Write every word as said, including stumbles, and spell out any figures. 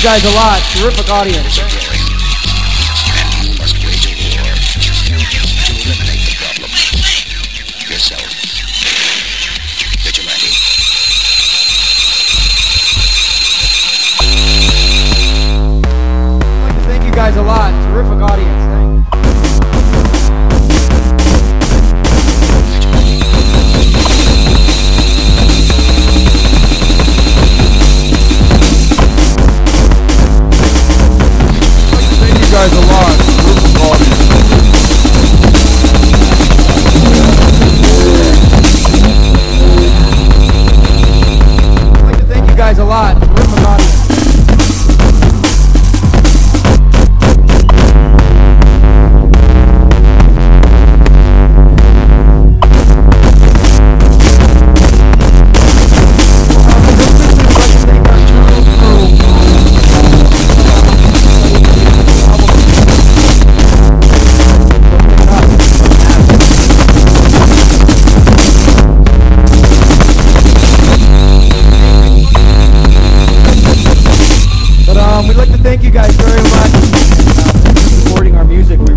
guys a lot. Terrific audience. And you must wage a war to eliminate the problem. Yourself. Vigilante. I'd like to thank you guys a lot. Terrific audience. Thank you. Guys a lot. Terrific audience. I'd like to thank you guys a lot. Terrific audience. Um, we'd like to thank you guys very much uh, for supporting our music. We